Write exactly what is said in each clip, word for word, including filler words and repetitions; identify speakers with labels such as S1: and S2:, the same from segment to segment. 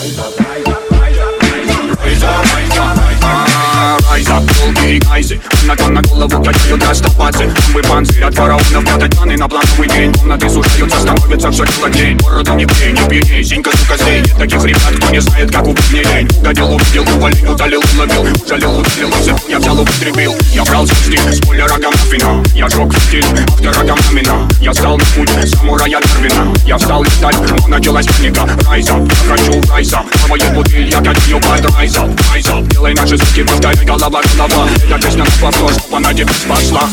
S1: Айзы, ногам на голову качают растопаться. Бомбы панцирь от фараонов прятать планы на плановый день. Комнаты сужаются, становится все холодней. Бороду не пей, не пьяней, синька, сука, злей. Нет таких ребят, кто не знает, как убить мне лень. Угодил, увидел, увалил, удалил, уловил. Ужалил, удалил, усыпал, я взял, употребил. Я брал звезды, спойлера гамафина. Я жёг стиль, автора гамамина. Я стал на путь самурая Дарвина. Я стал летать, но началась паника. Райза, я хочу райза. Новая бутыль, я катил под райза. Райза, делай наши звуки, повторяй, голова, голова. Эта песня на повтор, чтоб она тебя спасла.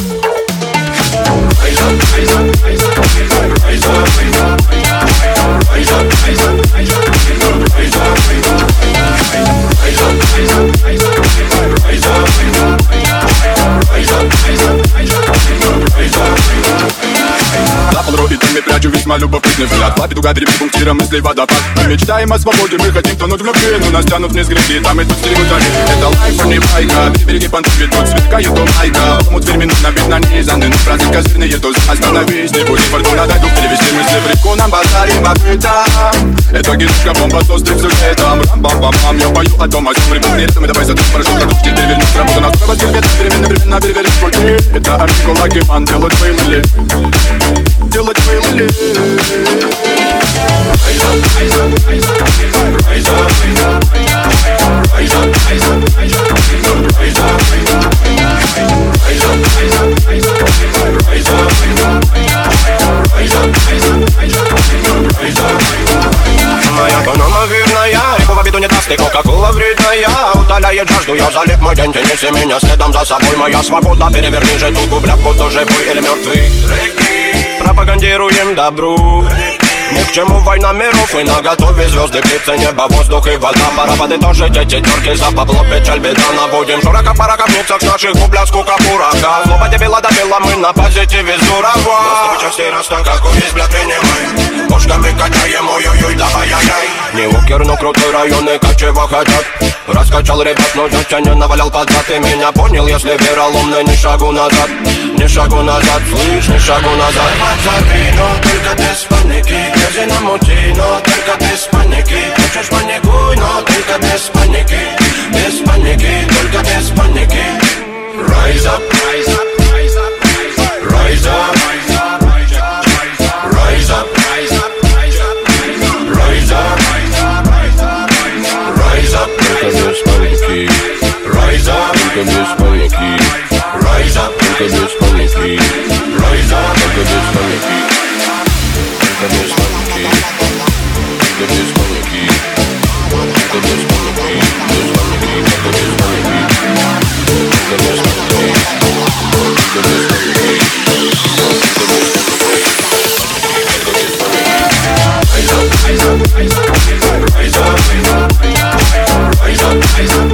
S1: Rise up, rise up, rise up, rise up, rise up, rise up, rise up, rise up, rise up, rise up, rise up, rise up, rise up, rise up, rise up, rise up. За полуробитами прячу весьма любопытный взгляд. По петуха перебит пунктиром мыслей водопад. Мы мечтаем о свободе, мы хотим тонуть в любви, но нас тянут вниз грехи, там и тут стерегут они. Это лайф, а не байка, береги понты ведут, сверкает у майка. Помут фирменный набит на низаны, но фразы козырные туз. Остановись, не будем фортуна, дай дух перевести мысли в реку, нам базарим открытым. Итоги душка бомба с острым сюжетом. Рам-бам-бам-бам, я пою о том, о чем времени летом. И давай за дух порошок, картошки, перевернуть работу. Нас право терпеть, переменно, переменно, переверить пути. Это Арчико, Лагиман, делать твои лили. Делать твои лили. Rise up, rise up, rise up, rise up, rise up, rise up, rise up, rise up, rise up, rise up, rise up, rise up, rise up, rise up, rise up, rise up. Моя панама жирная, реку в обиду не даст, и кока-кола вредная. Утоляет жажду, я залип мой день, неси меня следом за собой. Моя свобода, переверни жетуку, бля, будто живой или мертвый. Пропагандируем добру. Ни к чему война миров, и наготове звезды, птицы, небо, воздух и вода. Пора подытожить эти терки, за бабло, печаль, беда. Наводим шурака, пора копнуться к наших губля, скука, пурака. Злоба дебила добила, мы на позитиве здорово. Наступи частей раз так, как есть, бля, принимай. Бошками качаем, ой-ой-ой, давай-яй-яй. Не лукер, но крутой район, и как чего хотят. Раскачал ребят, но дядя не навалял под зад. Ты меня понял, если вероломный, ни шагу назад. Ни шагу назад, слышь, ни шагу назад. Подзорви, но только без паники. Грязи намути, но только без паники. Хочешь паникуй, но только без паники. Без паники, только без паники. Rise up, rise up, rise up, rise up, rise up, rise up, rise up, rise up, rise up, rise up, rise up, только без паники. Rise up, только без паники. Rise up, только без паники. Rise up, только без паники. Только без паники. Только без паники. Только без паники. Без паники. Только без паники. Только без паники. Только без паники. Rise up, rise up, rise up, rise up, rise up, rise up, rise up.